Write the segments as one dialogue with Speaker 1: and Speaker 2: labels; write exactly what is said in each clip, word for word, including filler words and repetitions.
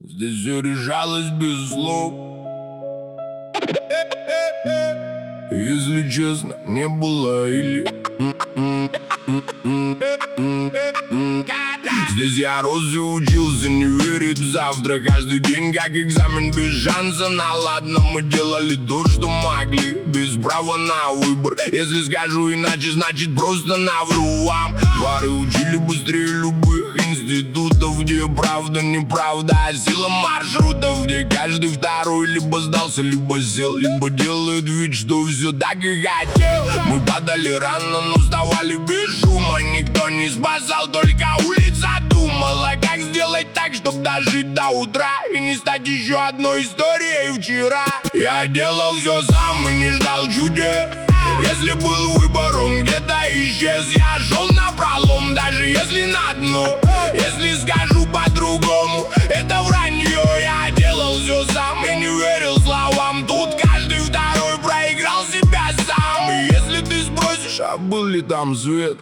Speaker 1: Здесь все решалось без слов. Если честно, не было или Здесь я рос и учился не верить в завтра. Каждый день как экзамен без шанса на ладно. Мы делали то, что могли, без права на выбор. Если скажу иначе, значит просто навру вам. Пары учили быстрее любых институтов, где правда неправда, а сила маршрутов, где каждый второй либо сдался, либо сел, либо делает вид, что все так и хотел. Мы падали рано, но вставали без шума. Никто не спасал, только улица думала, как сделать так, чтоб дожить до утра и не стать еще одной историей вчера. Я делал все сам и не ждал чудес. Если был выбор, он где-то исчез. Я шел напролом, даже если на дно. Если скажу по-другому, это вранье. Я делал все сам и не верил словам. Тут каждый второй проиграл себя сам. И если ты спросишь, а был ли там свет,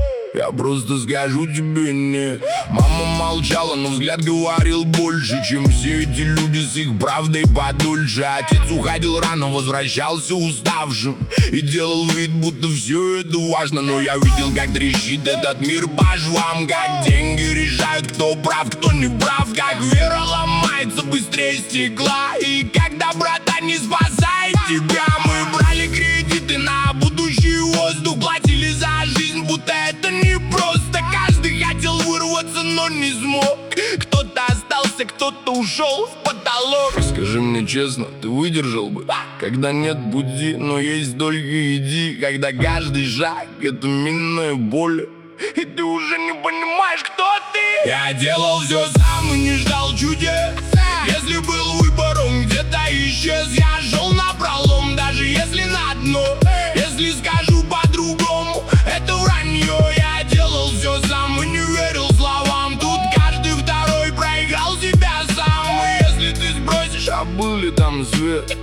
Speaker 1: я просто скажу тебе нет. Мама молчала, но взгляд говорил больше, чем все эти люди с их правдой подольше. Отец уходил рано, возвращался уставшим и делал вид, будто все это важно. Но я видел, как трещит этот мир по швам, как деньги решают, кто прав, кто не прав, как вера ломается быстрее стекла, и как доброта не спасает тебя. Мы брали кредиты на будущий воздух, платили за жизнь, будто это не просто. Каждый хотел вырваться, но не смог. Кто-то остался, кто-то ушел в потолок. Скажи мне честно, ты выдержал бы, когда нет пути, но есть только иди, когда каждый шаг — это минная боль, и ты уже не понимаешь, кто ты. Я делал все сам и не ждал чудес. Если был выбор, он где-то исчез. Я шел напролом, даже если на дно. Если скажу по-другому, это вранье. Я делал все сам и не верил словам. Тут каждый второй проиграл себя сам. И если ты спросишь, а был ли там свет,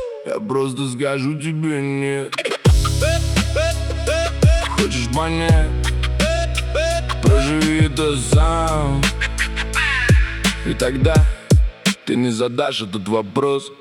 Speaker 1: я просто скажу тебе нет. Хочешь понять? Проживи это сам, и тогда ты не задашь этот вопрос.